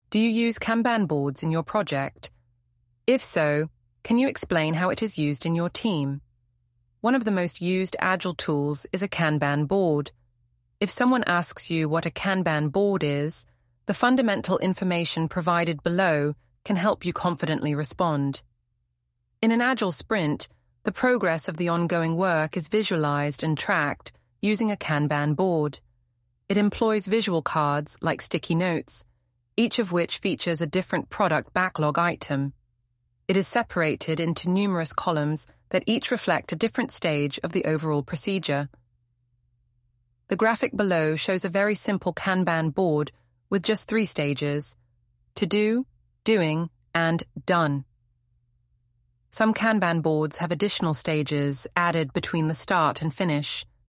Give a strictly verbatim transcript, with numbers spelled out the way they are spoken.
Do you use Kanban boards in your project? If so, can you explain how it is used in your team? One of the most used Agile tools is a Kanban board. If someone asks you what a Kanban board is, the fundamental information provided below can help you confidently respond. In an Agile sprint, the progress of the ongoing work is visualized and tracked using a Kanban board. It employs visual cards like sticky notes, each of which features a different product backlog item. It is separated into numerous columns that each reflect a different stage of the overall procedure. The graphic below shows a very simple Kanban board with just three stages: to do, doing, and done. Some Kanban boards have additional stages added between the start and finish.